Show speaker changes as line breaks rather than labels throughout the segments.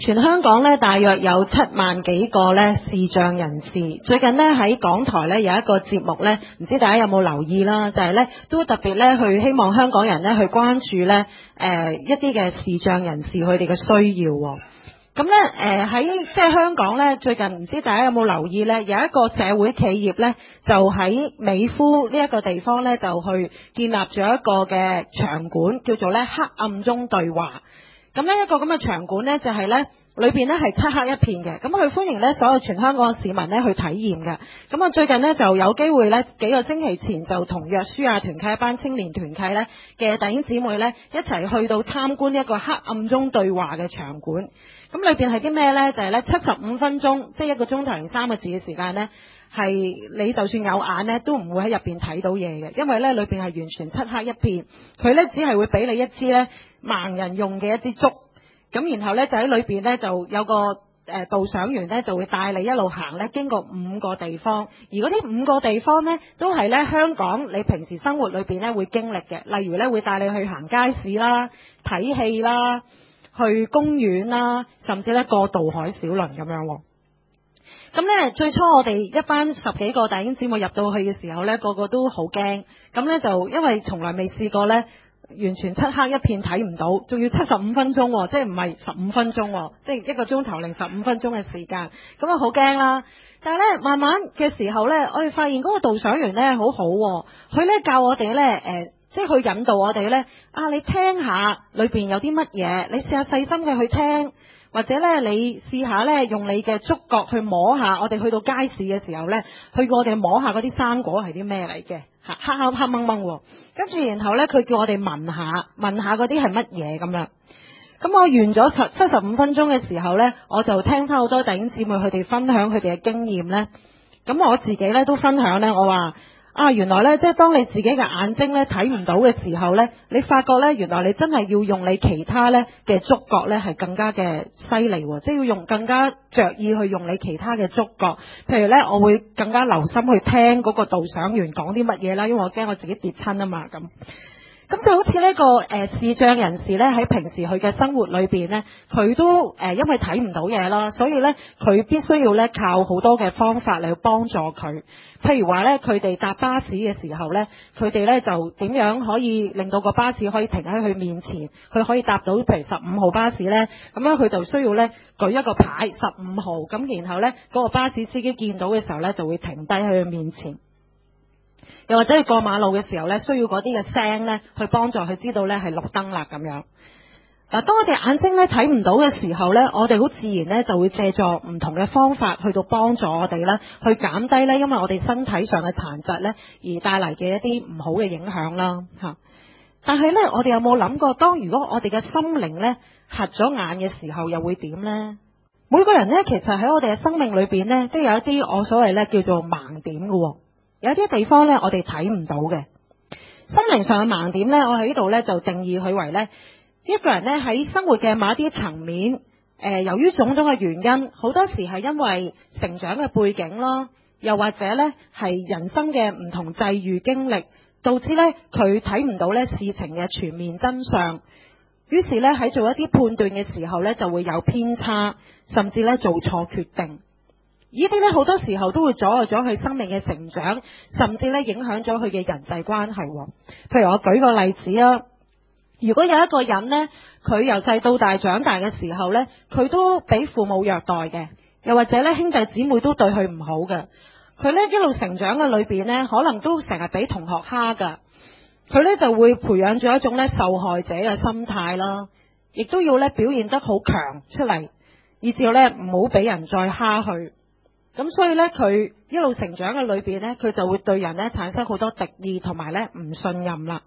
全香港咧大約有7萬幾個咧視障人士。最近咧喺港台咧有一個節目咧，唔知大家有冇留意啦？就係咧都特別咧去希望香港人咧去關注咧一啲嘅視障人士佢哋嘅需要。咁咧喺即係香港咧，最近唔知大家有冇留意咧，有一個社會企業咧就喺美孚呢一個地方咧就去建立咗一個嘅場館，叫做咧黑暗中對話。咁呢一個咁嘅場館呢，就係呢裏邊呢係漆黑一片嘅，咁佢歡迎呢所有全香港嘅市民呢去體驗嘅。咁啊最近呢就有機會呢幾個星期前就同約書亞團契一班青年團契呢嘅弟兄姊妹呢一齊去到參觀一個黑暗中對話嘅場館。咁裏邊係啲咩呢？就係呢75分鐘，即係1個鐘頭零3個字嘅時間呢，係你就算有眼呢都唔會喺入邊睇到嘢嘅，因為呢裏邊係完全漆黑一片。佢呢只係會俾你一支呢盲人用嘅一支竹，咁然後呢就喺裏邊呢就有個導賞員呢就會帶你一路行呢經過5個地方，而嗰啲5個地方呢都係呢香港你平時生活裏邊呢會經歷嘅，例如呢會帶你去行街市啦、睇戲啦、去公園啦，甚至呢過渡海小輪咁樣。咁呢最初我哋一班10幾個弟兄姊妹入到去嘅時候呢，個個都好驚，咁呢就因為從來未試過呢。完全漆黑一片睇唔到，仲要75分鐘，即係唔係15分鐘，即係1個鐘頭零15分鐘嘅時間，咁啊好驚啦！但係咧慢慢嘅時候咧，我哋發現嗰個導賞員咧好好，佢咧教我哋咧即係去引導我哋咧你聽下裏邊有啲乜嘢，你試下細心嘅去聽，或者咧你試下咧用你嘅觸覺去摸下。我哋去到街市嘅時候咧，去過我哋摸下嗰啲生果係啲咩嚟嘅。黑掹掹，跟住然後呢，佢叫我哋聞下嗰啲係乜嘢咁樣。咁我完咗75分鐘嘅時候呢，我就聽翻好多弟兄姊妹佢哋分享佢哋嘅經驗呢。咁我自己呢都分享呢，我話原來呢，即係當你自己嘅眼睛呢睇唔到嘅時候呢，你發覺呢，原來你真係要用你其他呢嘅觸覺呢係更加嘅犀利，即係要用更加着意去用你其他嘅觸覺。譬如呢，我會更加留心去聽嗰個導賞員講啲乜嘢啦，因為我驚我自己跌親啊嘛咁。咁就好似呢個視障人士呢，喺平時佢嘅生活裏邊呢，佢都因為睇唔到嘢啦，所以呢，佢必須要呢靠好多嘅方法嚟幫助佢。譬如話呢，佢哋搭巴士嘅時候呢，佢哋呢就點樣可以令到個巴士可以停喺佢面前，佢可以搭到譬如15號巴士呢，咁樣佢就需要呢舉一個牌15號，咁然後呢，嗰個巴士司機見到嘅時候呢，就會停低喺佢面前。又或者係過馬路嘅時候呢，需要嗰啲嘅聲呢去幫助佢知道呢係綠燈啦咁樣。嗱，當我哋眼睛呢睇唔到嘅時候呢，我哋好自然呢就會借助唔同嘅方法去到幫助我哋呢去減低呢因為我哋身體上嘅殘疾呢而帶嚟嘅一啲唔好嘅影響啦嚇。但係呢，我哋有冇諗過，當如果我哋嘅心靈呢瞎咗眼嘅時候，又會點呢？每個人呢，其實喺我哋嘅生命裏邊呢，都有一啲我所謂呢叫做盲點嘅。有啲地方呢，我哋睇唔到嘅心靈上嘅盲點呢，我喺呢度呢就定義佢為呢一個人呢喺生活嘅某一啲層面，由於種種嘅原因，好多時係因為成長嘅背景啦，又或者呢係人生嘅唔同際遇經歷，導致呢佢睇唔到呢事情嘅全面真相，於是呢喺做一啲判斷嘅時候呢就會有偏差，甚至呢做錯決定。呢啲呢好多時候都會阻礙咗佢生命嘅成長，甚至呢影響咗佢嘅人際關係。譬如我舉個例子啊，如果有一個人呢，佢由細到大長大嘅時候呢，佢都俾父母虐待嘅，又或者呢兄弟姊妹都對佢唔好嘅，佢呢一路成長嘅裏邊呢，可能都成日俾同學蝦噶，佢呢就會培養咗一種呢受害者嘅心態啦，亦都要呢表現得好強出嚟，以至呢唔好俾人再蝦佢。咁所以呢，佢一路成長嘅裏邊呢，佢就會對人呢產生好多敵意同埋呢唔信任啦。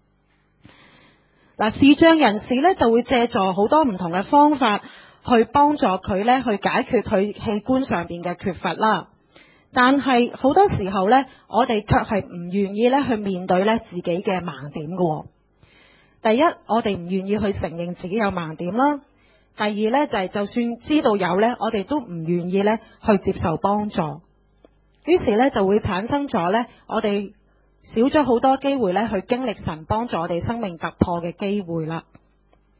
嗱，視障人士呢就會借助好多唔同嘅方法去幫助佢呢去解決佢器官上邊嘅缺乏啦。但係好多時候呢，我哋卻係唔願意呢去面對呢自己嘅盲點嘅。第一，我哋唔願意去承認自己有盲點啦。第二呢，就係就算知道有呢，我哋都唔願意呢去接受幫助，於是呢，就會產生咗呢，我哋少咗好多機會呢去經歷神幫助我哋生命突破嘅機會啦。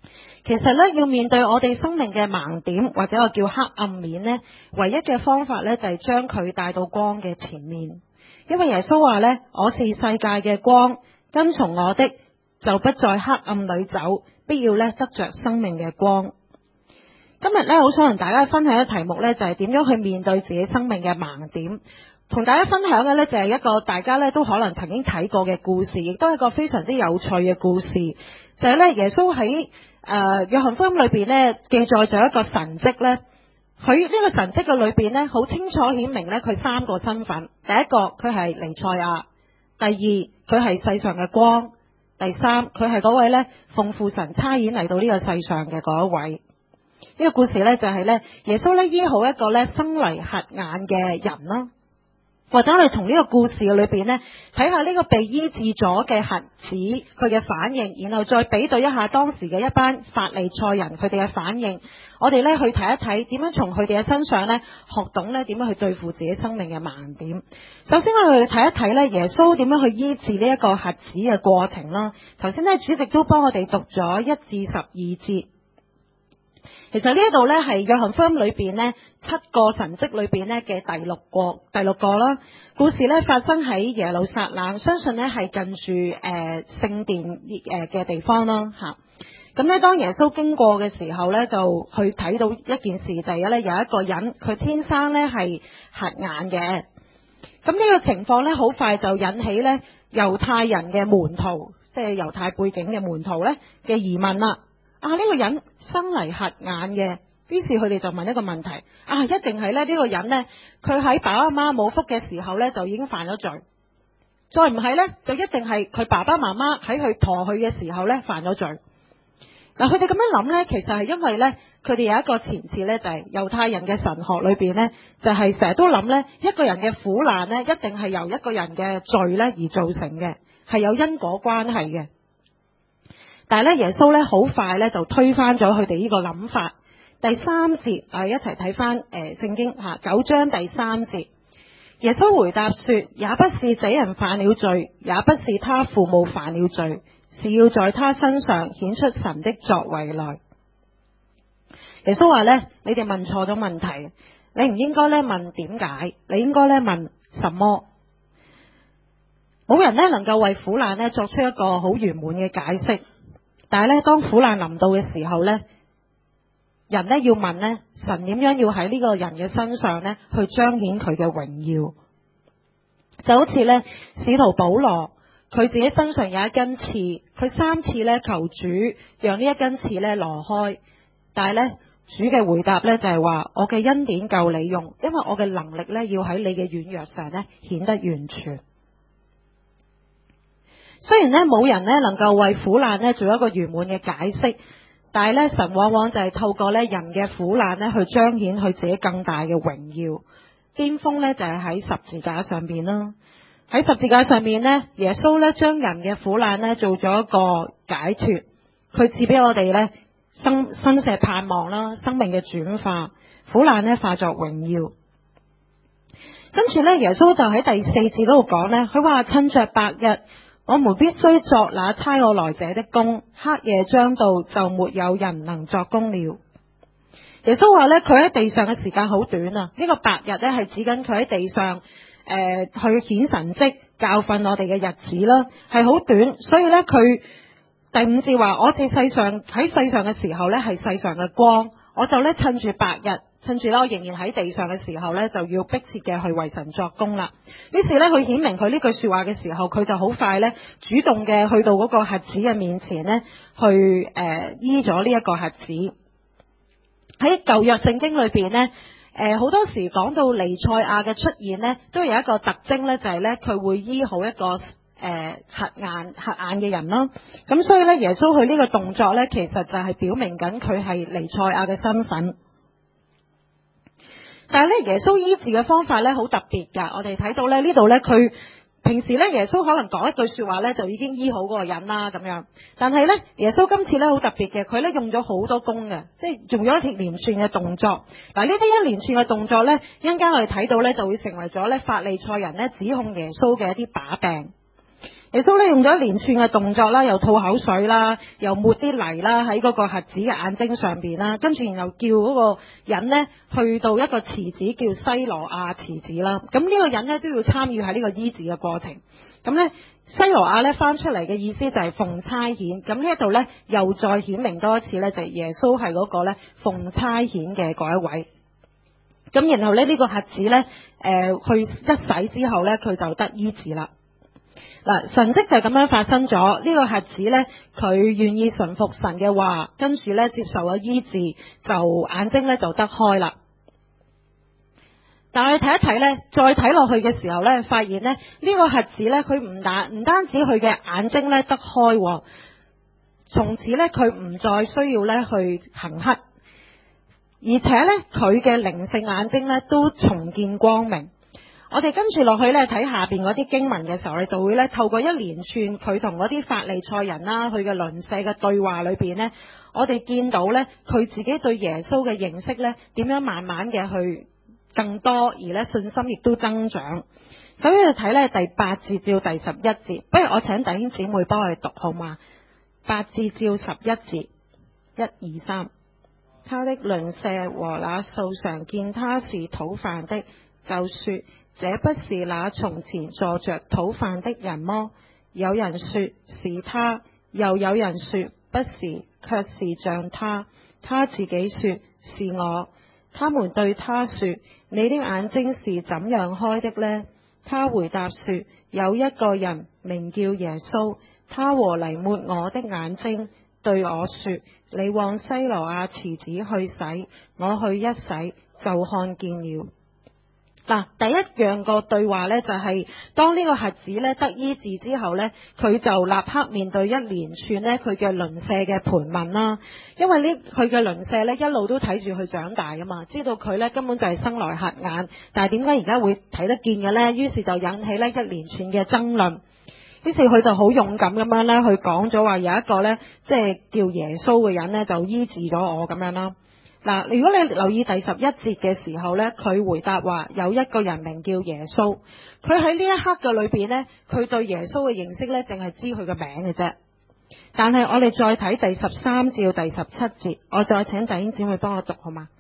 其實咧，要面對我哋生命嘅盲點或者我叫黑暗面呢，唯一嘅方法呢，就係將佢帶到光嘅前面。因為耶穌話呢，我是世界嘅光，跟從我的就不在黑暗裏走，必要呢得着生命嘅光。今日呢，好想同大家分享嘅題目呢，就係點樣去面對自己生命嘅盲點。同大家分享嘅呢，就係一個大家呢都可能曾經睇過嘅故事，亦都係一個非常之有趣嘅故事。就係呢，耶穌喺約翰福音裏邊呢記載咗一個神蹟呢。佢呢個神蹟嘅裏邊呢，好清楚顯明呢，佢三個身份。第一個，佢係彌賽亞；第二，佢係世上嘅光；第三，佢係嗰位呢奉父神差遣嚟到呢個世上嘅嗰一位。呢個故事呢，就係呢，耶穌呢醫好一個呢生嚟瞎眼嘅人啦。或者我哋從呢個故事嘅裏邊呢，睇下呢個被醫治咗嘅瞎子佢嘅反應，然後再比對一下當時嘅一班法利賽人佢哋嘅反應，我哋呢去睇一睇點樣從佢哋嘅身上呢學懂呢點樣去對付自己生命嘅盲點。首先我哋睇一睇呢耶穌點樣去醫治呢一個瞎子嘅過程啦。頭先呢主席都幫我哋讀咗1至12節。其實呢一度呢係約翰福音裏邊呢7個神蹟裏邊呢嘅第六個啦。故事呢發生喺耶路撒冷，相信呢係近住聖殿嘅地方啦吓。咁呢當耶穌經過嘅時候呢，就去睇到一件事，就係呢有一個人佢天生呢係瞎眼嘅。咁呢個情況呢，好快就引起呢猶太人嘅門徒，即係猶太背景嘅門徒呢嘅疑問啦。呢個人生嚟瞎眼嘅，於是佢哋就問一個問題：一定係呢個人呢，佢喺爸爸媽媽冇福嘅時候呢，就已經犯咗罪，再唔係呢，就一定係佢爸爸媽媽喺佢陀佢嘅時候呢犯咗罪。嗱，佢哋咁樣諗呢，其實係因為呢，佢哋有一個前設呢，就係猶太人嘅神學裏邊呢，就係成日都諗呢，一個人嘅苦難呢，一定係由一個人嘅罪呢而造成嘅，係有因果關係嘅。但係咧，耶穌咧好快咧就推翻咗佢哋呢個諗法。第3節，一齊睇翻聖經9章第3節。耶穌回答說：也不是這人犯了罪，也不是他父母犯了罪，是要在他身上顯出神的作為來。耶穌話咧：你哋問錯咗問題，你唔應該咧問點解，你應該咧問什麼。冇人咧能夠為苦難咧作出一個好圓滿嘅解釋。但係咧，當苦難臨到嘅時候咧，人咧要問咧，神點樣要喺呢個人嘅身上咧去彰顯佢嘅榮耀？就好似咧，使徒保羅佢自己身上有一根刺，佢3次咧求主讓呢一根刺咧挪開，但係咧主嘅回答咧就係話：我嘅恩典夠你用，因為我嘅能力咧要喺你嘅軟弱上咧顯得完全。雖然咧冇人咧能夠為苦難咧做一個圓滿嘅解釋，但係咧神往往就係透過咧人嘅苦難咧去彰顯佢自己更大嘅榮耀。巔峰咧就係喺十字架上邊啦。喺十字架上面咧，耶穌咧將人嘅苦難咧做咗一個解脫，佢賜俾我哋咧新嘅盼望啦，生命嘅轉化，苦難咧化作榮耀。跟住咧，耶穌就喺第4節嗰度講咧，佢話趁着白日，我們必須作那差我來者的工，黑夜將到，就沒有人能作工了。耶穌話咧，佢喺地上嘅時間好短啊！呢個白日咧係指緊佢喺地上去顯神蹟、教訓我哋嘅日子啦，係好短。所以咧，佢第5節話：我喺世上嘅時候咧係世上嘅光，我就咧趁住白日。趁住咧，我仍然喺地上嘅時候咧，就要迫切嘅去為神作工啦。於是咧，佢顯明佢呢句說話嘅時候，佢就好快咧，主動嘅去到嗰個瞎子嘅面前咧，去醫咗呢一個瞎子。喺舊約聖經裏邊咧，好多時講到彌賽亞嘅出現咧，都有一個特徵咧，就係咧佢會醫好一個瞎眼嘅人啦。咁所以咧，耶穌佢呢個動作咧，其實就係表明緊佢係彌賽亞嘅身份。但係咧，耶穌醫治嘅方法咧好特別噶。我哋睇到咧呢度咧，佢平時咧耶穌可能講一句說話咧就已經醫好嗰個人啦咁樣。但係咧耶穌今次咧好特別嘅，佢咧用咗好多功嘅，即係用咗一連串嘅動作。嗱，呢啲一連串嘅動作咧，一陣間我哋睇到咧就會成為咗咧法利賽人咧指控耶穌嘅一啲把柄。 耶穌咧用咗一連串嘅動作啦，又吐口水啦，又抹啲泥啦喺嗰個瞎子嘅眼睛上邊啦，跟住然後叫嗰個人呢去到一個池子叫西羅亞池子啦。咁呢個人呢都要參與喺呢個醫治嘅過程。咁呢西羅亞呢翻出嚟嘅意思就係奉差遣。咁呢一度呢又再顯明多一次呢，就係耶穌係嗰個呢奉差遣嘅嗰一位。咁然後呢個瞎子呢去一洗之後呢，佢就得醫治啦。嗱，神蹟就咁樣發生咗。呢個瞎子呢，佢願意順服神嘅話，跟住呢接受咗醫治，就眼睛呢就得開啦。但係睇一睇呢，再睇落去嘅時候呢，發現呢，呢個瞎子呢，佢唔單止佢嘅眼睛呢得開，從此呢，佢唔再需要呢去行乞，而且呢，佢嘅靈性眼睛呢都重見光明。我哋跟住落去咧睇下邊嗰啲經文嘅時候，你就會咧透過一連串佢同嗰啲法利賽人啦，佢嘅鄰舍嘅對話裏邊呢，我哋見到咧佢自己對耶穌嘅認識咧點樣慢慢嘅去更多，而咧信心亦都增長。首先去睇咧第8節至到第11節，不如我請弟兄姊妹幫我哋讀好嗎？8節至到11節，1、2、3。他的鄰舍和那素常見他是討飯的，就說：這不是那從前坐着討飯的人麼？有人說是他，又有人說不是，卻是像他。他自己說是我。他們對他說：你的眼睛是怎樣開的呢？他回答說：有一個人名叫耶穌，他和泥抹我的眼睛，對我說：你往西羅亞池子去洗。我去一洗，就看見了。嗱，第一樣個對話呢，就係當呢個瞎子呢得醫治之後呢，佢就立刻面對一連串呢佢嘅鄰舍嘅盤問啦。因為呢佢嘅鄰舍呢一路都睇住佢長大啊嘛，知道佢呢根本就係生來瞎眼，但係點解而家會睇得見嘅呢？於是就引起呢一連串嘅爭論。於是佢就好勇敢咁樣呢去講咗話有一個呢，即係叫耶穌嘅人呢，就醫治咗我咁樣啦。嗱，如果你留意第11節嘅時候呢，佢回答話有一個人名叫耶穌。佢喺呢一刻嘅裏邊呢，佢對耶穌嘅認識呢，淨係知佢嘅名嘅啫。但係我哋再睇第13至到第17節，我再請弟兄姊妹幫我讀好嗎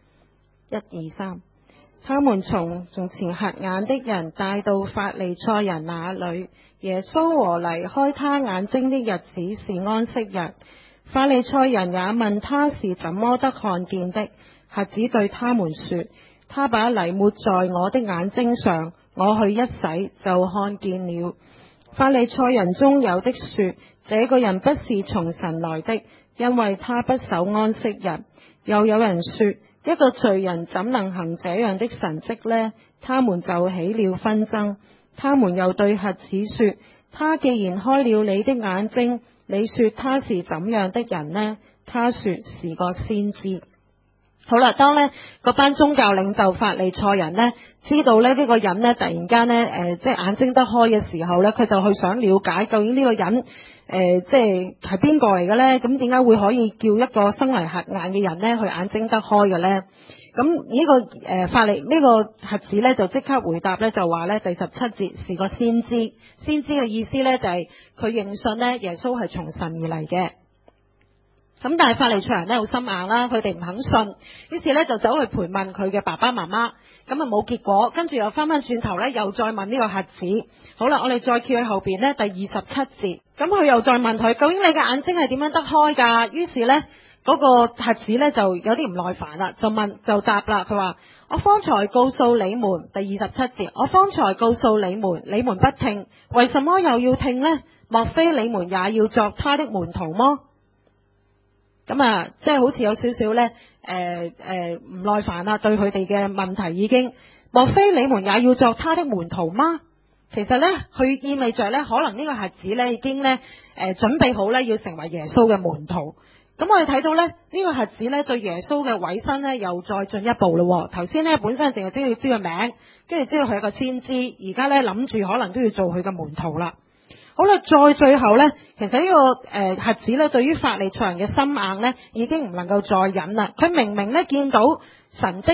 ？1、2、3。他們從前瞎眼的人帶到法利賽人那裏，耶穌和離開他眼睛的日子是安息日。法利賽人也問他是怎麼得看見的。瞎子對他們說：他把泥抹在我的眼睛上，我去一洗，就看見了。法利賽人中有的說：這個人不是從神來的，因為他不守安息日。又有人說：一個罪人怎能行這樣的神蹟呢？他們就起了紛爭。他們又對瞎子說：他既然開了你的眼睛，你說他是怎樣的人呢？他說是個先知。好啦，當呢嗰班宗教領袖法利賽人呢知道呢個人呢突然間呢即係眼睛得開嘅時候呢，佢就去想了解究竟呢個人即係邊個嚟嘅呢？咁點解會可以叫一個生嚟瞎眼嘅人呢去眼睛得開嘅呢？咁呢個瞎子呢就即刻回答呢，就話呢第17節是個先知。先知嘅意思呢，就係佢認信呢耶穌係從神而嚟嘅。咁但係法利賽人呢好心硬啦，佢哋唔肯信，於是呢就走去盤問佢嘅爸爸媽媽，咁啊冇結果，跟住又翻轉頭呢，又再問呢個瞎子。好啦，我哋再跳去後邊呢，第27節，咁佢又再問佢，究竟你嘅眼睛係點樣得開㗎？於是呢，嗰個瞎子呢就有啲唔耐煩啦，就答啦，佢話：我方才告訴你們，第27節，我方才告訴你們，你們不聽，為什麼又要聽呢？莫非你們也要作他的門徒麼？咁啊，即係好似有少少呢唔耐煩啦，對佢哋嘅問題已經，莫非你們也要作他的門徒嗎？其實呢，佢意味着呢，可能呢個瞎子呢已經呢準備好呢要成為耶穌嘅門徒。咁我哋睇到呢，呢個瞎子呢對耶穌嘅委身呢又再進一步咯。頭先呢本身淨係知道個名，跟住知道佢係個先知，而家呢諗住可能都要做佢嘅門徒啦。好啦，再最後呢，其實呢個瞎子呢對於法利賽人嘅心硬呢已經唔能夠再忍啦。佢明明呢見到神蹟，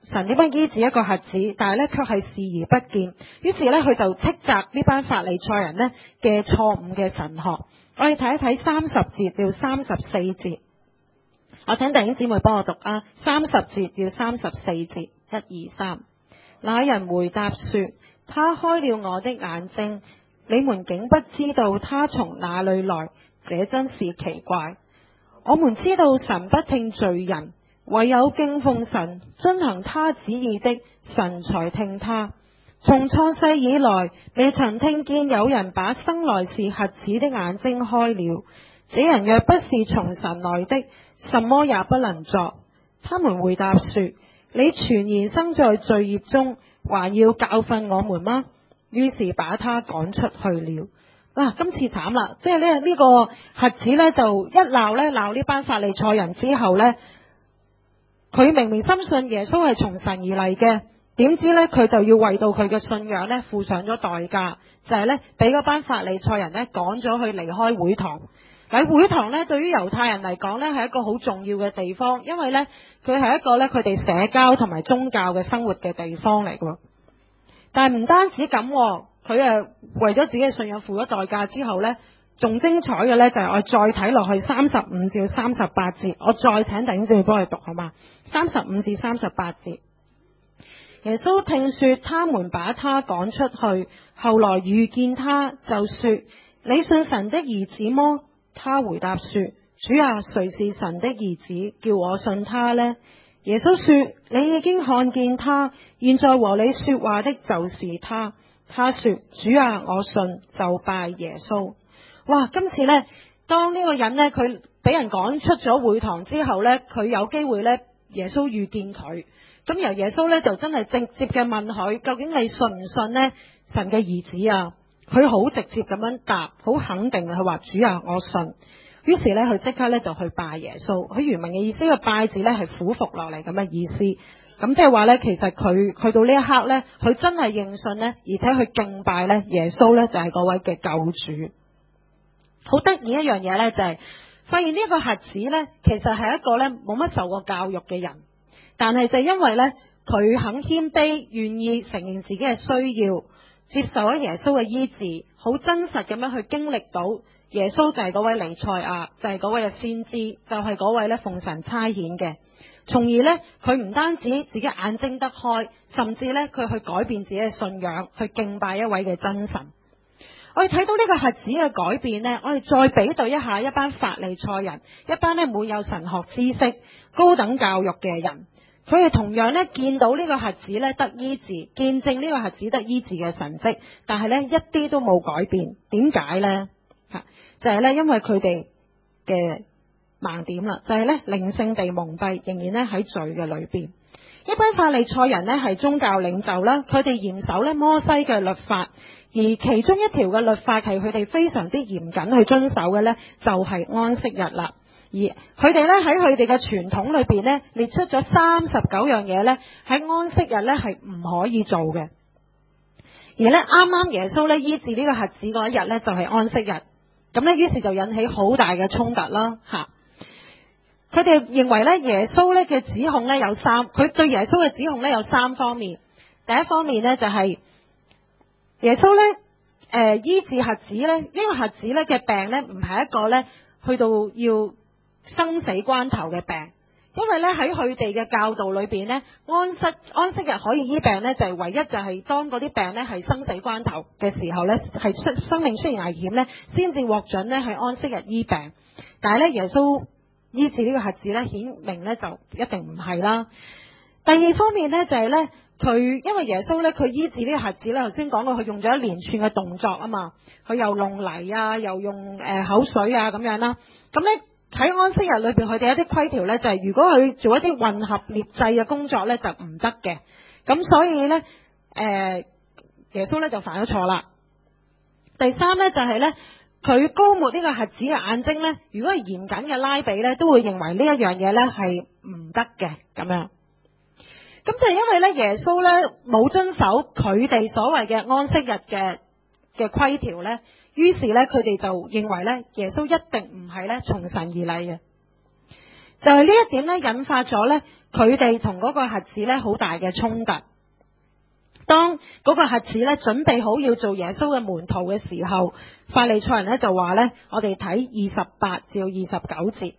神點樣醫治一個瞎子，但係咧卻係視而不見。於是咧佢就斥責呢班法利賽人呢嘅錯誤嘅神學。我哋睇一睇30節到34節，我請弟兄姊妹幫我讀啊，30節到34節，1、2、3。那人回答說：他開了我的眼睛，你們竟不知道他從哪裏來，這真是奇怪。我們知道神不聽罪人，唯有敬奉神、遵行他旨意的，神才聽他。從創世以來，未曾聽見有人把生來是瞎子的眼睛開了。這人若不是從神來的，什麼也不能作。他們回答說：你全然生在罪孽中，還要教訓我們嗎？於是把他趕出去了。今次慘啦，即係呢個瞎子呢，就一鬧呢班法利賽人之後呢，佢明明深信耶穌係從神而嚟嘅，點知呢，佢就要為到佢嘅信仰呢付上咗代價，就係呢，俾嗰班法利賽人呢趕咗去離開會堂。喺會堂呢，對於猶太人嚟講呢，係一個好重要嘅地方，因為呢，佢係一個呢，佢哋社交同埋宗教嘅生活嘅地方嚟嘅。但係唔單止咁，佢為咗自己嘅信仰付咗代價之後呢，仲精彩嘅呢，就係我再睇落去35至38節，我再請弟兄姊妹幫佢讀好嗎？35至38節。耶穌聽說他們把他趕出去，後來遇見他，就說：你信神的兒子麼？他回答說：主啊，誰是神的兒子，叫我信他呢？耶穌說：你已經看見他，現在和你說話的就是他。他說：主啊，我信，就拜耶穌。哇！今次呢，當呢個人呢，佢俾人趕出咗會堂之後呢，佢有機會呢，耶穌遇見佢，咁由耶穌呢，就真係直接嘅問佢：究竟你信唔信呢？神嘅兒子啊？佢好直接咁樣答，好肯定佢話：主啊，我信。於是呢，佢即刻呢，就去拜耶穌。佢原文嘅意思，個拜字呢，係俯伏落嚟咁嘅意思。咁即係話呢，其實佢去到呢一刻呢，佢真係認信呢，而且佢敬拜呢，耶穌呢，就係嗰位嘅救主。好得意一樣嘢呢，就係發現呢個瞎子呢，其實係一個呢冇乜受過教育嘅人，但係就因為呢，佢肯謙卑，願意承認自己嘅需要，接受咗耶穌嘅醫治，好真實咁樣去經歷到耶穌就係嗰位彌賽亞，就係嗰位嘅先知，就係嗰位呢奉神差遣嘅。從而呢，佢唔單止自己眼睛得開，甚至呢，佢去改變自己嘅信仰，去敬拜一位嘅真神。我哋睇到呢個瞎子嘅改變呢，我哋再比對一下一班法利賽人，一班呢滿有神學知識、高等教育嘅人，佢哋同樣呢見到呢個瞎子呢得醫治，見證呢個瞎子得醫治嘅神蹟，但係呢一啲都冇改變。點解呢？就係呢，因為佢哋嘅盲點啦，就係呢靈性地蒙蔽，仍然呢喺罪嘅裏邊。一班法利賽人呢係宗教領袖啦，佢哋嚴守呢摩西嘅律法，而其中一條嘅律法係佢哋非常之嚴謹去遵守嘅呢，就係安息日啦。而佢哋呢喺佢哋嘅傳統裏邊呢，列出咗39樣嘢呢，喺安息日呢係唔可以做嘅。而呢啱啱耶穌呢醫治呢個瞎子嗰一日呢，就係安息日，咁呢於是就引起好大嘅衝突啦吓。佢哋認為咧，耶穌咧嘅指控咧有三，佢對耶穌嘅指控咧有三方面。第一方面咧就係耶穌咧醫治瞎子咧，呢個瞎子咧嘅病咧唔係一個咧去到要生死關頭嘅病，因為咧喺佢哋嘅教導裏邊咧，安息日可以醫病咧，就係唯一就係當嗰啲病咧係生死關頭嘅時候咧，係生命出現危險咧，先至獲准咧係安息日醫病。但係咧耶穌醫治呢個瞎子咧，顯明咧就一定唔係啦。第二方面咧就係咧，佢因為耶穌咧佢醫治呢個瞎子咧，頭先講過佢用咗一連串嘅動作啊嘛，佢又弄泥啊，又用口水啊咁樣啦。咁咧喺安息日裏邊，佢哋一啲規條咧就係如果佢做一啲混合捏製嘅工作咧就唔得嘅。咁所以咧耶穌咧就犯咗錯啦。第三咧就係咧，佢膏抹呢個瞎子嘅眼睛呢，如果係嚴謹嘅拉比呢，都會認為呢一樣嘢呢係唔得嘅咁樣。咁就係因為呢，耶穌呢冇遵守佢哋所謂嘅安息日嘅規條呢，於是呢，佢哋就認為呢，耶穌一定唔係呢從神而嚟嘅。就係呢一點呢，引發咗呢， 佢哋同嗰個瞎子呢好大嘅衝突。當嗰個瞎子呢準備好要做耶穌嘅門徒嘅時候，法利賽人呢就話呢，我哋睇28至29節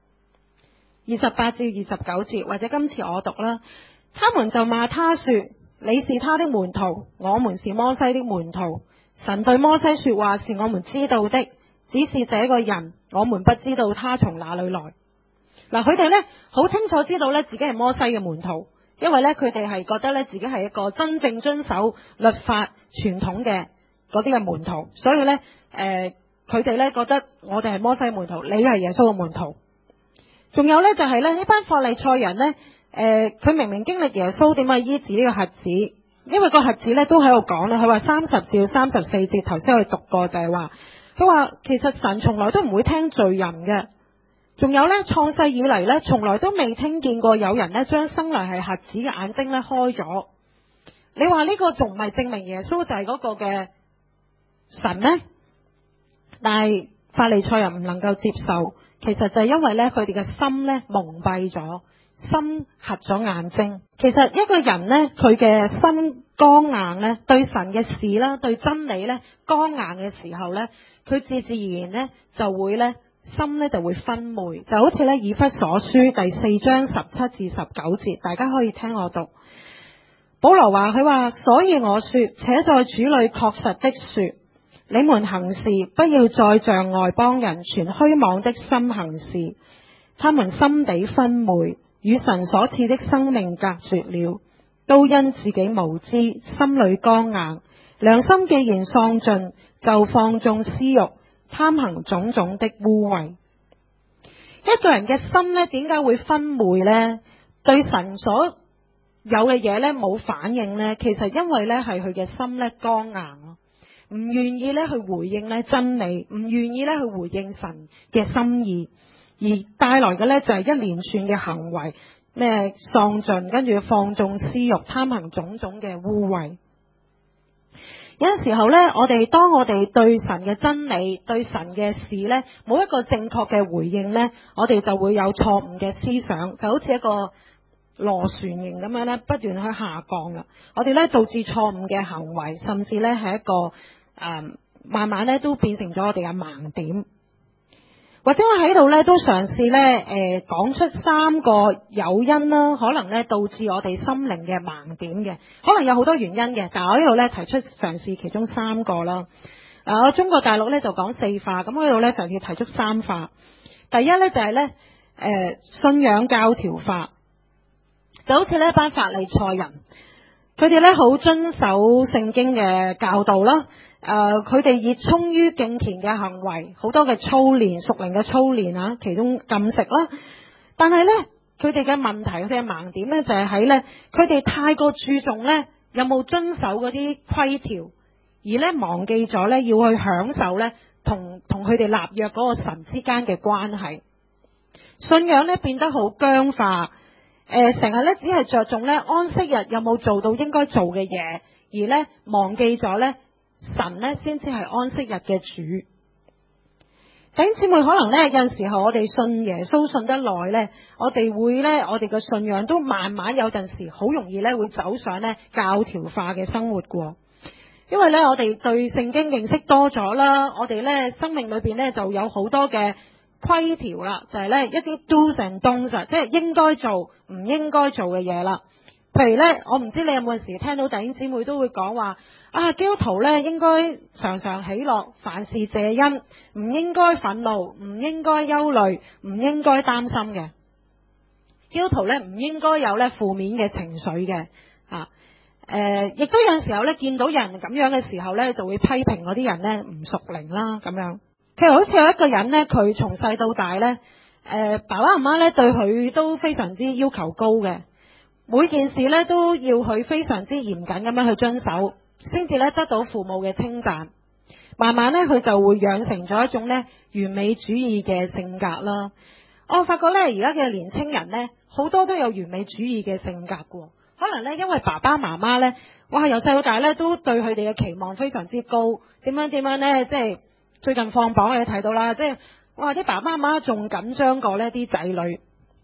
，28至29節，或者今次我讀啦。他們就罵他說：你是他的門徒，我們是摩西的門徒。神對摩西說話是我們知道的，只是這個人我們不知道他從哪裏來。嗱，佢哋呢好清楚知道呢自己係摩西嘅門徒，因為呢佢哋係覺得呢自己係一個真正遵守律法傳統嘅嗰啲嘅門徒，所以呢佢哋呢覺得我哋係摩西門徒，你係耶穌嘅門徒。仲有呢就係呢班法利賽人呢，佢明明經歷耶穌點解醫治呢個瞎子，因為個瞎子呢都喺度講啦，佢話30至34節頭先我哋讀過，就係話佢話其實神從來都唔會聽罪人嘅。仲有呢，創世以嚟呢，從來都未聽見過有人呢將生來係瞎子嘅眼睛呢開咗。你話呢個仲唔係證明耶穌就係嗰個嘅神呢？但係法利賽人唔能夠接受，其實就係因為呢，佢哋嘅心呢蒙蔽咗，心瞎咗眼睛。其實一個人呢，佢嘅心剛硬呢，對神嘅事啦，對真理呢剛硬嘅時候呢，佢自自然然呢就會呢。心呢就會昏昧，就好似呢以弗所書第4章17至19節，大家可以聽我讀。保羅話佢話，所以我說，且在主裏確實的說，你們行事不要再像外邦人存虛妄的心行事，他們心地昏昧，與神所賜的生命隔絕了，都因自己無知，心裏剛硬，良心既然喪盡，就放縱私欲，貪行種種的污穢。一個人嘅心呢，點解會昏昧呢？對神所有嘅嘢呢冇反應呢？其實因為呢係佢嘅心呢剛硬咯，唔願意呢去回應呢真理，唔願意呢去回應神嘅心意，而帶來嘅呢就係一連串嘅行為，咩喪盡，跟住放縱私欲，貪行種種嘅污穢。有陣時候呢，當我哋對神嘅真理、對神嘅事呢冇一個正確嘅回應呢，我哋就會有錯誤嘅思想，就好似一個螺旋形咁樣呢不斷去下降啦。我哋呢導致錯誤嘅行為，甚至呢係一個慢慢呢都變成咗我哋嘅盲點。或者我喺度呢都嘗試呢講出3個誘因啦，可能呢導致我哋心靈嘅盲點嘅，可能有好多原因嘅，但係我呢度呢提出嘗試其中3個啦。我中國大陸呢就講4化，咁我呢度呢嘗試提出3化。第一呢就係呢信仰教條化，就好似呢一班法利賽人，佢哋呢好遵守聖經嘅教導啦。佢哋熱衷於敬虔嘅行為，好多嘅操練，屬靈嘅操練啊，其中禁食啦。但係呢，佢哋嘅問題，佢哋嘅盲點呢，就係喺呢，佢哋太過注重呢有冇遵守嗰啲規條，而呢忘記咗呢要去享受呢同佢哋立約嗰個神之間嘅關係。信仰呢變得好僵化，成日呢只係着重呢安息日有冇做到應該做嘅嘢，而呢忘記咗呢神呢先至係安息日嘅主。弟兄姊妹，可能呢有陣時候我哋信耶穌信得耐呢，我哋會呢我哋嘅信仰都慢慢有陣時好容易呢會走上呢教條化嘅生活過。因為呢我哋對聖經認識多咗啦，我哋呢生命裏邊呢就有好多嘅規條啦，就係呢一啲 do's and don'ts， 即係應該做唔應該做嘅嘢啦。譬如呢，我唔知你有冇陣時聽到弟兄姊妹都會講話基督徒呢應該常常喜樂，凡事謝恩，唔應該憤怒，唔應該憂慮，唔應該擔心嘅。基督徒呢唔應該有呢負面嘅情緒嘅。亦都有陣時候呢見到人咁樣嘅時候呢，就會批評嗰啲人呢唔屬靈啦咁樣。譬如好似有一個人呢，佢從細到大呢，爸爸媽媽呢對佢都非常之要求高嘅，每件事呢都要佢非常之嚴謹咁樣去遵守，先至咧得到父母嘅稱讚。慢慢咧佢就會養成咗一種咧完美主義嘅性格啦。我發覺咧而家嘅年青人咧好多都有完美主義嘅性格嘅，可能咧因為爸爸媽媽咧哇由細到大咧都對佢哋嘅期望非常之高，點樣咧即係最近放榜你睇到啦，即係哇啲爸爸媽媽仲緊張過呢啲仔女。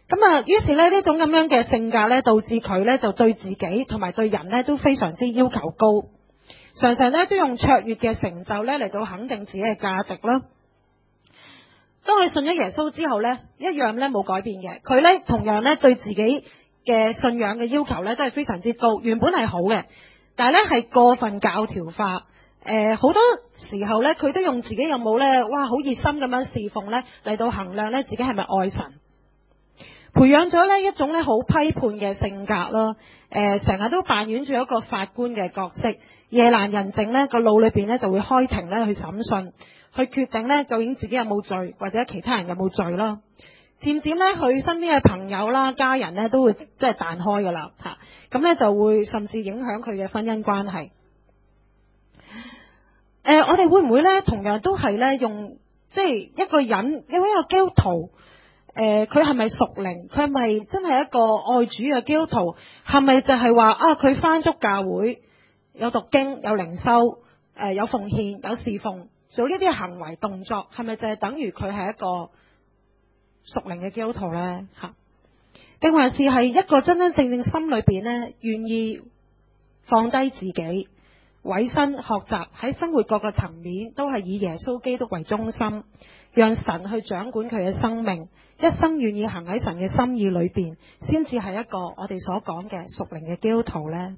於是呢種咁樣嘅性格呢，導致佢呢就對自己同埋對人呢都非常之要求高，常常呢都用卓越嘅成就呢嚟到肯定自己嘅價值啦。當佢信咗耶穌之後呢，一樣呢冇改變嘅，佢呢同樣呢對自己嘅信仰嘅要求呢都係非常之高，原本係好嘅，但係呢係過分教條化。好多時候呢，佢都用自己有冇呢，哇，好熱心咁樣侍奉呢嚟到衡量呢自己係咪愛神，培養咗呢一種呢好批判嘅性格啦。成日都扮演住一個法官嘅角色，夜闌人靜呢個腦裏邊呢就會開庭呢去審訊，去決定呢究竟自己有冇罪或者其他人有冇罪啦。漸漸呢，佢身邊嘅朋友啦、家人呢都會即係彈開噶啦吓，咁呢就會甚至影響佢嘅婚姻關係。我哋會唔會呢？同樣都係呢，用即係一個人，因為一個基督徒，佢係咪屬靈？佢係咪真係一個愛主嘅基督徒？係咪就係話啊？佢返足教會，有讀經，有靈修，有奉獻，有侍奉，做呢啲行為動作，係咪就係等於佢係一個屬靈嘅基督徒呢？吓，定還是係一個真真正正心裏邊呢，願意放低自己？委身學習喺生活各個層面都係以耶穌基督為中心，讓神去掌管佢嘅生命，一生願意行喺神嘅心意裏邊，先至係一個我哋所講嘅屬靈嘅基督徒呢。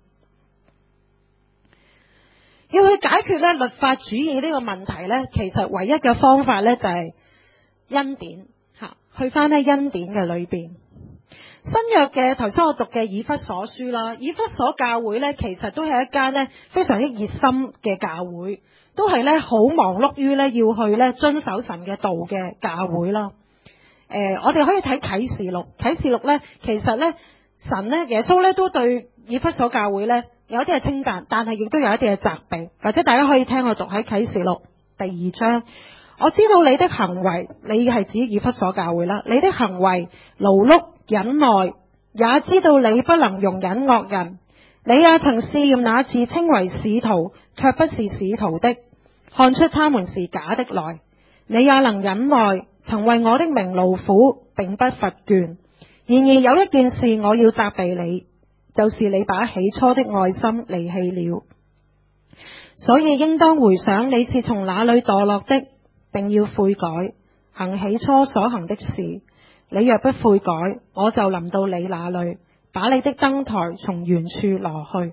要去解決呢律法主義呢個問題呢，其實唯一嘅方法呢就係恩典吓，去翻呢恩典嘅裏邊。新約嘅頭先我讀嘅以弗所書啦，以弗所教會呢，其實都係一間呢非常之熱心嘅教會，都係呢好忙碌於呢要去呢遵守神嘅道嘅教會啦。我哋可以睇啟示錄，啟示錄呢，其實呢神呢耶穌呢都對以弗所教會呢有一啲係稱讚，但係亦都有一啲係責備，或者大家可以聽我讀喺啟示錄第2章。我知道你的行為，你係指以弗所教會啦，你的行為勞碌忍耐，也知道你不能容忍惡人。你也曾試驗那自稱為使徒卻不是使徒的，看出他們是假的來。你也能忍耐，曾為我的名勞苦，並不乏倦。然而有一件事我要責備你，就是你把起初的愛心離棄了。所以應當回想你是從哪裏墮落的，並要悔改，行起初所行的事。你若不悔改，我就臨到你那裏，把你的燈台從原處挪去。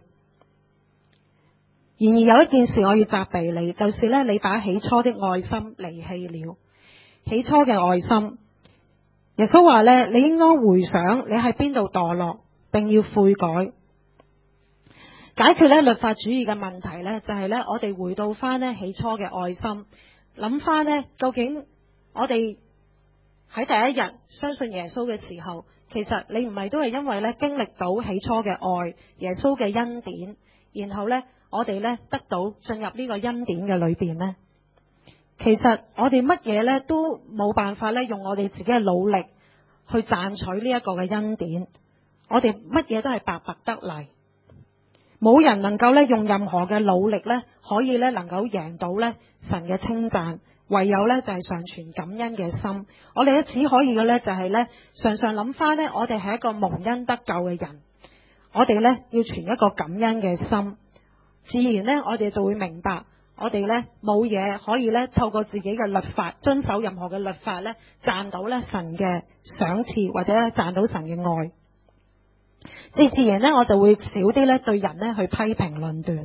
然而有一件事我要責備你，就是呢，你把起初的愛心離棄了。起初嘅愛心，耶穌話呢，你應該回想你喺邊度墮落，並要悔改。解決呢律法主義嘅問題呢，就係呢，我哋回到翻呢起初嘅愛心，諗翻呢，究竟我哋喺第一日相信耶穌嘅時候，其實你唔係都係因為咧經歷到起初嘅愛，耶穌嘅恩典，然後呢，我哋呢得到進入呢個恩典嘅裏邊呢？其實我哋乜嘢呢都冇辦法呢用我哋自己嘅努力去賺取呢一個嘅恩典，我哋乜嘢都係白白得嚟，冇人能夠呢用任何嘅努力呢可以呢能夠贏到呢神嘅稱讚。唯有呢就係常存感恩嘅心，我哋只可以嘅呢就係呢常常諗翻呢，我哋係一個蒙恩得救嘅人，我哋呢要存一個感恩嘅心，自然呢我哋就會明白，我哋呢冇嘢可以呢透過自己嘅律法，遵守任何嘅律法呢賺到呢神嘅賞賜或者賺到神嘅愛，自然呢我就會少啲呢對人呢去批評論斷。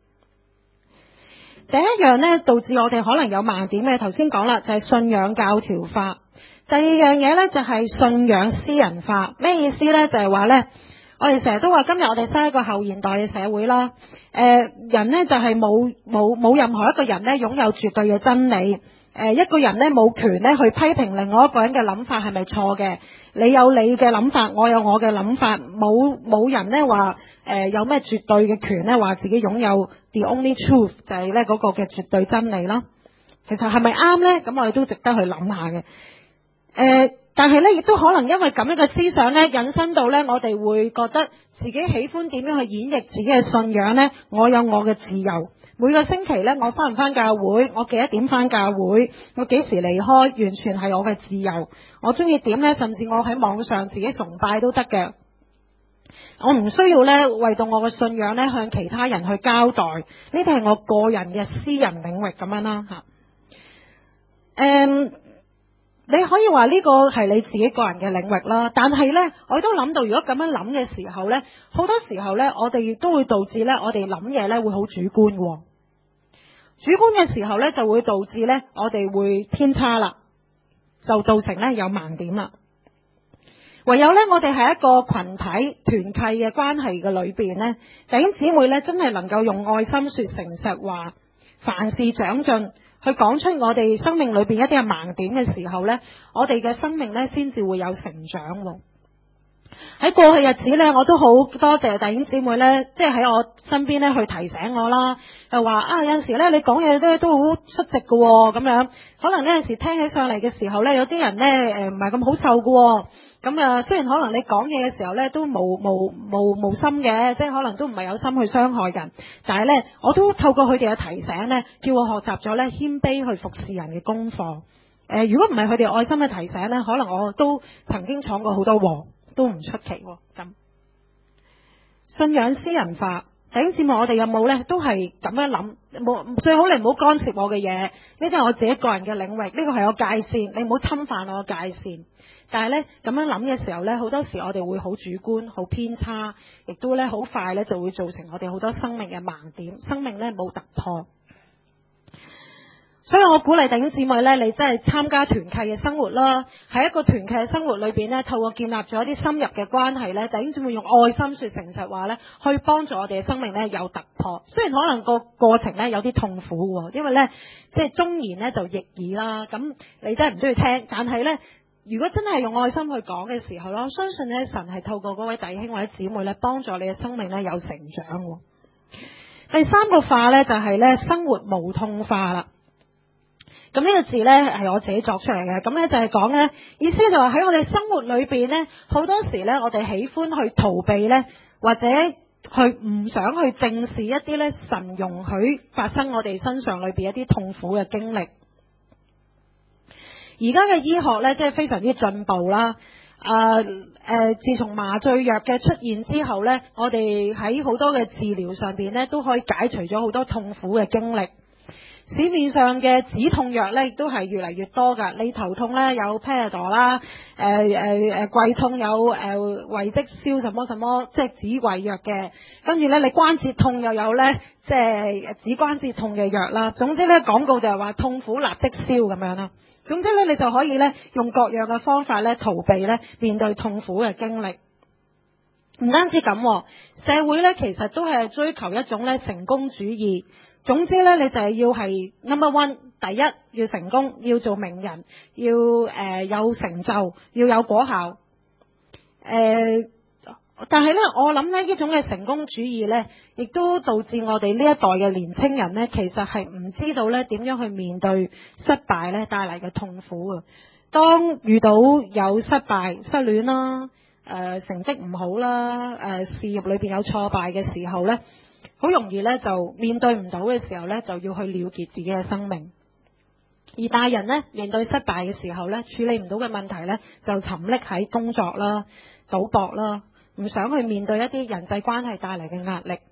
第一樣呢導致我哋可能有盲點嘅，頭先講啦，就係信仰教條化。第二樣嘢呢，就係信仰私人化。咩意思呢？就係話呢，我哋成日都話今日我哋生一個後現代嘅社會啦。人呢就係冇任何一個人呢擁有絕對嘅真理。一個人呢冇權呢去批評另外一個人嘅諗法係咪錯嘅。你有你嘅諗法，我有我嘅諗法，冇人呢話有咩絕對嘅權呢話自己擁有 the only truth， 就係呢嗰個嘅絕對真理啦。其實係咪啱呢？咁我哋都值得去諗下嘅。但係呢亦都可能因為咁樣嘅思想呢引申到呢，我哋會覺得自己喜歡點樣去演繹自己嘅信仰呢？我有我嘅自由， 每個星期呢，我返唔返教會，我幾多點返教會，我幾時離開，完全係我嘅自由。我中意點呢，甚至我喺網上自己崇拜都得嘅。我唔需要呢，為到我嘅信仰呢，向其他人去交代，呢啲係我個人嘅私人領域咁樣啦吓。你可以話呢個係你自己個人嘅領域啦，但係呢，我都諗到，如果咁樣諗嘅時候呢，好多時候呢，我哋亦都會導致呢，我哋諗嘢呢會好主觀喎。主觀嘅時候呢，就會導致呢，我哋會偏差啦，就造成呢有盲點啦。唯有呢，我哋係一個群體團契嘅關係嘅裏邊呢，弟兄姊妹呢，真係能夠用愛心說誠實話，凡事長進，去講出我哋生命裏邊一啲嘅盲點嘅時候呢，我哋嘅生命呢先至會有成長。喺過去日子呢，我都好多謝弟兄姊妹呢，即係喺我身邊呢去提醒我啦，又話有陣時呢，你講嘢呢都好率直嘅咁樣，可能呢有陣時聽起上嚟嘅時候呢，有啲人呢唔係咁好受嘅。咁雖然可能你講嘢嘅時候呢都無心嘅，即係可能都唔係有心去傷害人，但係呢，我都透過佢哋嘅提醒呢，叫我學習咗呢謙卑去服侍人嘅功課。如果唔係佢哋愛心嘅提醒呢，可能我都曾經闖過好多禍，都唔出奇。咁信仰私人化，弟兄姊妹，我哋有冇呢？都係咁樣諗，最好你唔好干涉我嘅嘢，呢啲係我自己個人嘅領域，呢個係我界線，你唔好侵犯我嘅界線。但係呢，咁樣諗嘅時候呢，好多時我哋會好主觀、好偏差，亦都呢好快呢就會造成我哋好多生命嘅盲點，生命呢冇突破。所以我鼓勵弟兄姊妹呢，你真係參加團契嘅生活啦，喺一個團契嘅生活裏邊呢，透過建立咗一啲深入嘅關係呢，弟兄姊妹用愛心說誠實話呢，去幫助我哋嘅生命呢有突破。雖然可能個過程呢有啲痛苦，因為呢，即係忠言呢就逆耳啦，咁你真係唔中意聽，但係呢，如果真係用愛心去講嘅時候咯，我相信呢，神係透過嗰位弟兄或者姊妹呢，幫助你嘅生命呢有成長。第三個化呢，就係呢生活無痛化啦。咁呢個字呢，係我自己作出嚟嘅，咁呢，就係講呢意思就話喺我哋生活裏邊呢，好多時呢，我哋喜歡去逃避呢，或者去唔想去正視一啲呢神容許發生我哋身上裏邊一啲痛苦嘅經歷。而家嘅醫學呢，即係非常之進步啦。自從麻醉藥嘅出現之後呢，我哋喺好多嘅治療上邊呢，都可以解除咗好多痛苦嘅經歷。市面上嘅止痛藥呢，亦都係越嚟越多噶。你頭痛呢，有 Panadol 啦，胃痛有胃積燒什麼什麼，即係止胃藥嘅。跟住呢，你關節痛又有呢，即係止關節痛嘅藥啦。總之呢，廣告就係話痛苦立即消咁樣啦。總之呢，你就可以呢，用各樣嘅方法呢，逃避呢面對痛苦嘅經歷。唔單止咁，社會呢，其實都係追求一種呢成功主義。總之呢，你就係要係 number one， 第一要成功，要做名人，要有成就，要有果效。但係呢，我諗呢種嘅成功主義呢，亦都導致我哋呢一代嘅年青人呢，其實係唔知道呢點樣去面對失敗呢帶嚟嘅痛苦啊。當遇到有失敗、失戀啦，成績唔好啦，事業裏邊有挫敗嘅時候呢，好容易呢就面對唔到嘅時候呢，就要去了結自己嘅生命。而大人呢，面對失敗嘅時候呢，處理唔到嘅問題呢，就沉溺喺工作啦、賭博啦，唔想去面對一啲人際關係帶嚟嘅壓力。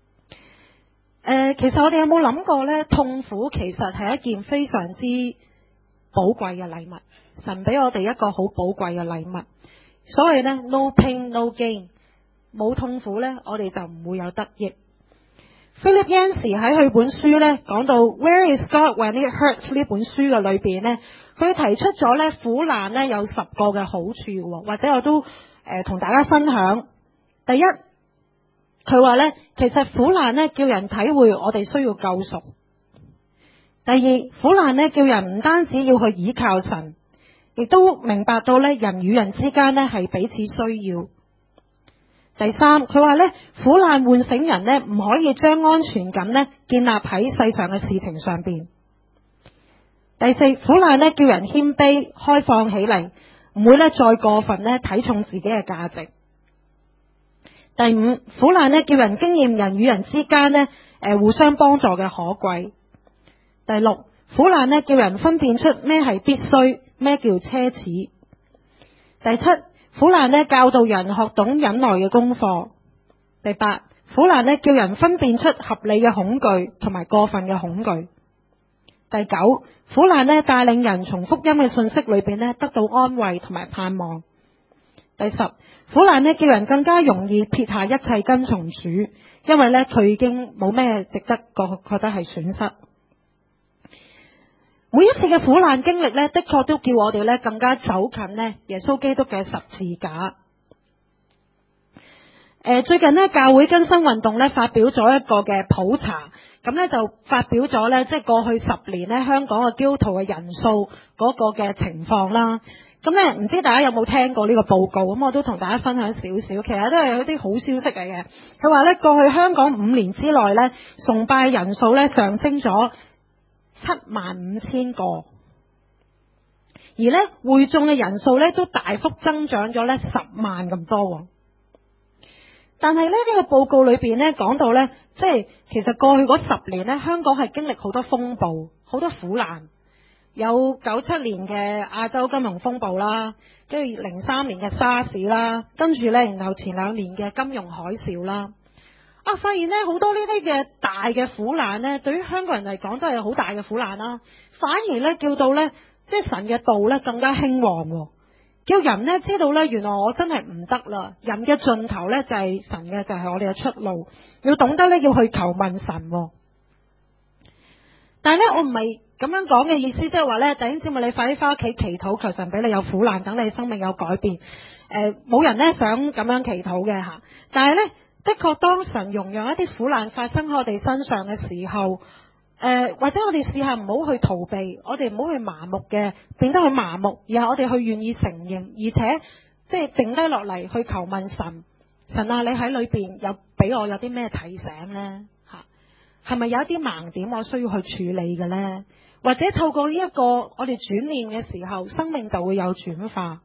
其實我哋有冇諗過呢？痛苦其實係一件非常之寶貴嘅禮物，神俾我哋一個好寶貴嘅禮物。所謂呢 no pain no gain， 冇痛苦呢，我哋就唔會有得益。Philip Yancey 喺佢本書呢講到 Where is God when it hurts 呢本書嘅裏邊呢，佢提出咗呢苦難呢有10個嘅好處，或者我都同大家分享。第一，佢話呢，其實苦難呢叫人體會我哋需要救贖。第二，苦難呢叫人唔單止要去倚靠神，亦都明白到呢人與人之間呢係彼此需要。第三，佢話呢，苦難喚醒人呢唔可以將安全感呢建立喺世上嘅事情上邊。第四，苦難呢叫人謙卑開放起嚟，唔會呢再過分呢睇重自己嘅價值。第五，苦難呢叫人經驗人與人之間呢互相幫助嘅可貴。第六，苦難呢叫人分辨出咩係必須，咩叫奢侈。第七，苦難呢教導人學懂忍耐嘅功課。第八，苦難呢叫人分辨出合理嘅恐懼同埋過分嘅恐懼。第九，苦難呢帶領人從福音嘅信息裏邊呢得到安慰同埋盼望。第十，苦難呢叫人更加容易撇下一切跟從主，因為呢佢已經冇咩值得覺得係損失。每一次嘅苦難經歷呢，的確都叫我哋呢更加走近呢耶穌基督嘅十字架。最近呢，教會更新運動呢發表咗一個嘅普查，咁呢就發表咗呢，即係過去10年呢香港嘅基督徒嘅人數嗰個嘅情況啦。咁呢唔知大家有冇聽過呢個報告？咁我都同大家分享少少，其實都係有啲好消息嚟嘅。佢話呢，過去香港5年之內呢，崇拜人數呢上升咗75000個，而呢會眾嘅人數呢都大幅增長咗呢10萬咁多。但係呢個報告裏邊呢講到呢，即係其實過去嗰10年呢，香港係經歷好多風暴，好多苦難，有97年嘅亞洲金融風暴啦，跟住03年嘅沙士啦，跟住呢然後前2年嘅金融海嘯啦。發現呢好多呢啲嘅大嘅苦難呢，對於香港人嚟講都係好大嘅苦難啦，反而呢叫到呢，即係神嘅道呢更加興旺。叫人呢知道呢，原來我真係唔得啦，人嘅盡頭呢就係神嘅，就係我哋嘅出路，要懂得呢要去求問神。但係呢我唔係咁樣講嘅意思，即係話呢弟兄姊妹，你快啲翻屋企祈禱，求神俾你有苦難，等你生命有改變。冇人呢想咁樣祈禱嘅吓，但係呢的確當神容讓一啲苦難發生喺我哋身上嘅時候，或者我哋試下唔好去逃避，我哋唔好去麻木嘅，變得去麻木，而係我哋去願意承認，而且即係靜低落嚟去求問神。神啊，你喺裏邊有俾我有啲咩提醒呢？吓，係咪有一啲盲點我需要去處理嘅呢？或者透過呢一個我哋轉念嘅時候，生命就會有轉化。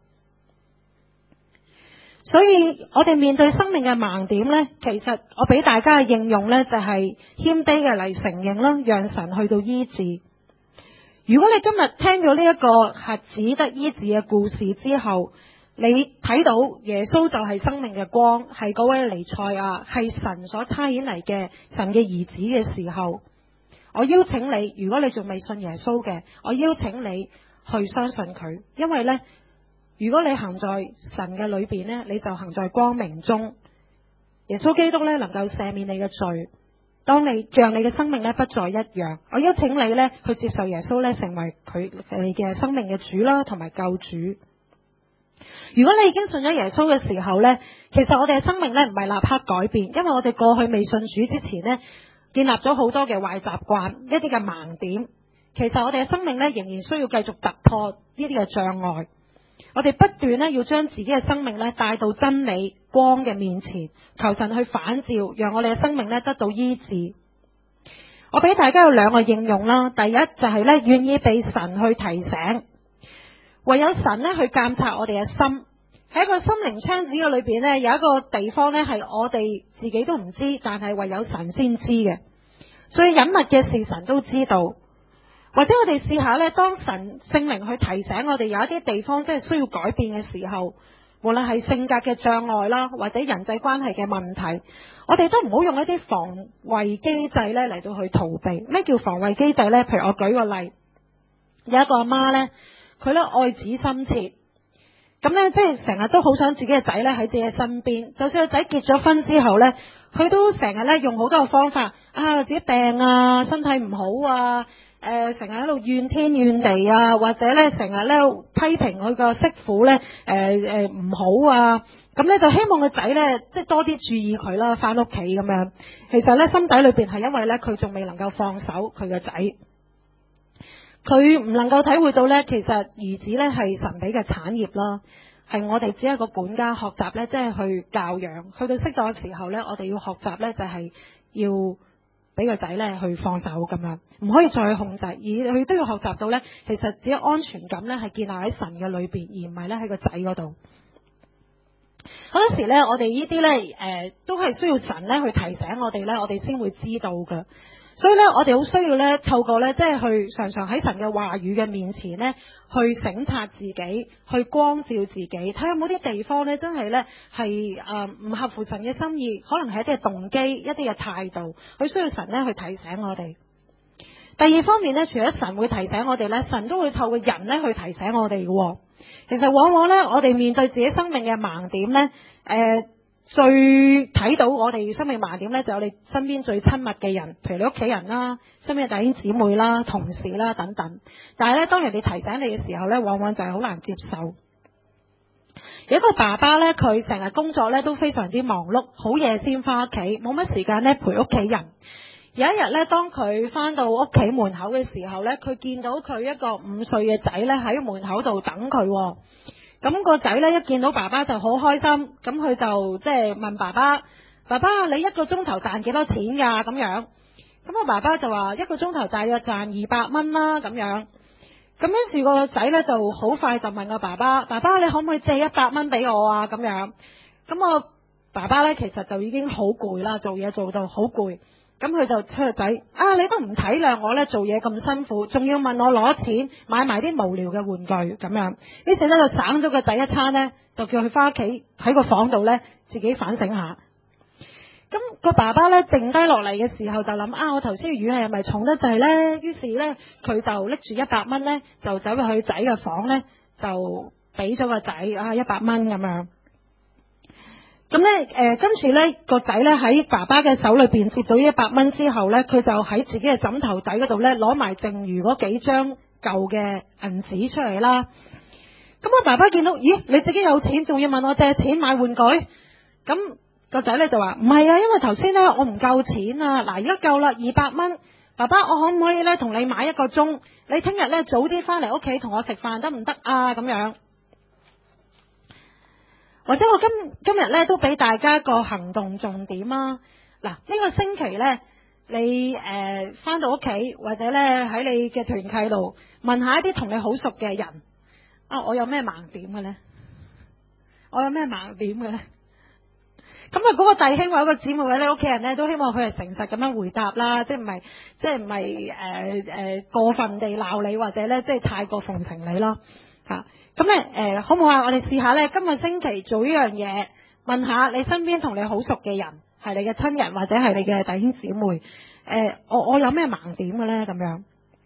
所以我哋面對生命嘅盲點呢，其實我俾大家嘅應用呢，就係謙卑嘅嚟承認啦，讓神去到醫治。如果你今日聽咗呢一個瞎子得醫治嘅故事之後，你睇到耶穌就係生命嘅光，係嗰位彌賽亞，係神所差遣嚟嘅神嘅兒子嘅時候，我邀請你，如果你仲未信耶穌嘅，我邀請你去相信佢，因為呢，如果你行在神嘅裏邊呢，你就行在光明中。耶穌基督呢能夠赦免你嘅罪，當你讓你嘅生命呢不再一樣。我邀請你呢去接受耶穌呢成為你嘅生命嘅主啦，同埋救主。如果你已經信咗耶穌嘅時候呢，其實我哋嘅生命呢唔係立刻改變，因為我哋過去未信主之前呢，建立咗好多嘅壞習慣，一啲嘅盲點。其實我哋嘅生命呢仍然需要繼續突破呢啲嘅障礙。我哋不斷呢要將自己嘅生命呢帶到真理光嘅面前，求神去反照，讓我哋嘅生命呢得到醫治。我俾大家有2個應用啦。第一就係呢，願意被神去提醒，唯有神呢去監察我哋嘅心。喺一個心靈窗子嘅裏邊呢，有一個地方呢係我哋自己都唔知，但係唯有神先知嘅。最隱密嘅事神都知道。或者我哋試下呢，當神聖靈去提醒我哋有一啲地方即係需要改變嘅時候，無論係性格嘅障礙啦，或者人際關係嘅問題，我哋都唔好用一啲防衛機制呢嚟到去逃避。咩叫防衛機制呢？譬如我舉個例，有一個阿媽呢，佢呢愛子心切，咁呢，即係成日都好想自己嘅仔呢喺自己嘅身邊，就算個仔結咗婚之後呢，佢都成日呢用好多嘅方法啊，自己病啊，身體唔好啊，成日喺度怨天怨地啊，或者咧成日咧批評佢個媳婦咧唔好啊，咁咧就希望個仔咧即係多啲注意佢啦，翻屋企咁樣。其實咧心底裏邊係因為咧佢仲未能夠放手佢個仔，佢唔能夠體會到咧其實兒子咧係神俾嘅產業啦，係我哋只係一個管家學習咧，即係去教養，去到適當嘅時候咧，我哋要學習咧就係要俾個仔咧去放手咁樣，唔可以再去控制，而佢都要學習到咧，其實自己安全感咧係建立喺神嘅裏邊，而唔係咧喺個仔嗰度。 好多時咧，我哋呢啲咧，都係需要神咧去提醒我哋咧，我哋先會知道㗎。所以咧，我哋好需要咧，透過咧，即係去常常喺神嘅話語嘅面前咧，去省察自己，去光照自己，睇下有冇啲地方咧，真係咧係唔合乎神嘅心意，可能係一啲嘅動機、一啲嘅態度，佢需要神咧去提醒我哋。第二方面咧，除咗神會提醒我哋咧，神都會透過人咧去提醒我哋嘅。其實往往咧，我哋面對自己生命嘅盲點咧，最睇到我哋生命盲點咧，就有你身邊最親密嘅人，譬如你屋企人啦、身邊嘅弟兄姊妹啦、同事啦等等。但係咧，當人哋提醒你嘅時候咧，往往就係好難接受。有一個爸爸咧，佢成日工作咧都非常之忙碌，好夜先翻屋企，冇乜時間咧陪屋企人。有一日咧，當佢翻到屋企門口嘅時候咧，佢見到佢一個5歲嘅仔咧喺門口度等佢。咁個仔咧一見到爸爸就好開心，咁佢就即係問爸爸：爸爸，你1個鐘頭賺幾多錢㗎？咁樣，咁我爸爸就話1個鐘頭大約賺200蚊啦。咁樣，咁於是個仔咧就好快就問我爸爸：爸爸，你可唔可以借100蚊俾我啊？咁樣，咁我爸爸咧其實就已經好攰啦，做嘢做到好攰。咁佢就出個仔你都唔體諒我咧，做嘢咁辛苦，仲要問我攞錢買埋啲無聊嘅玩具咁樣。於是咧就省咗個仔一餐咧，就叫佢翻屋企喺個房度咧自己反省下。咁個爸爸咧定低落嚟嘅時候就諗我頭先嘅語氣係咪重得滯咧？於是咧佢就拎住100蚊咧，就走入去仔嘅房咧，就俾咗個仔100蚊咁樣。咁咧，跟住咧個仔咧喺爸爸嘅手裏邊接到100蚊之後咧，佢就喺自己嘅枕頭底嗰度咧攞埋剩餘嗰幾張舊嘅銀紙出嚟啦。咁我爸爸見到，咦，你自己有錢，仲要問我借錢買玩具？咁個仔咧就話唔係啊，因為頭先咧我唔夠錢啊。嗱，而家夠啦，200蚊。爸爸，我可唔可以咧同你買1個鐘？你聽日咧早啲翻嚟屋企同我食飯得唔得啊？咁樣。或者我今日咧都俾大家一個行動重點啊！嗱，呢個星期咧，你翻到屋企或者咧喺你嘅團契度問下一啲同你好熟嘅人我有咩盲點嘅咧？我有咩盲點嘅咧？咁嗰個弟兄或者個姊妹或者你屋企人咧，都希望佢係誠實咁樣回答啦，即係唔係過分地鬧你，或者咧即係太過奉承你咯嚇。咁咧好唔好啊？我哋試下咧，今個星期做呢樣嘢，問下你身邊同你好熟嘅人，係你嘅親人或者係你嘅弟兄姊妹，我有咩盲點嘅咧？咁樣，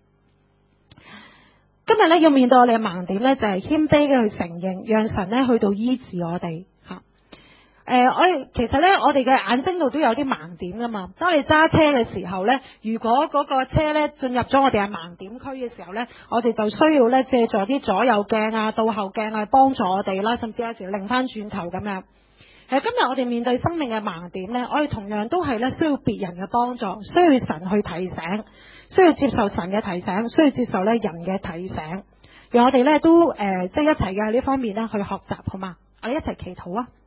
今日咧要面對我哋嘅盲點咧，就係謙卑嘅去承認，讓神咧去到醫治我哋嚇。其實咧，我哋嘅眼睛度都有啲盲點噶嘛。當你揸車嘅時候咧，如果嗰個車咧進入咗我哋嘅盲點區嘅時候咧，我哋就需要咧借助啲左右鏡啊、倒後鏡啊幫助我哋啦，甚至有時擰翻轉頭咁樣。今日我哋面對生命嘅盲點咧，我哋同樣都係咧需要別人嘅幫助，需要神去提醒，需要接受神嘅提醒，需要接受咧人嘅提醒，讓我哋咧都即係一齊嘅喺呢方面咧去學習，好嘛？我哋一齊祈禱啊！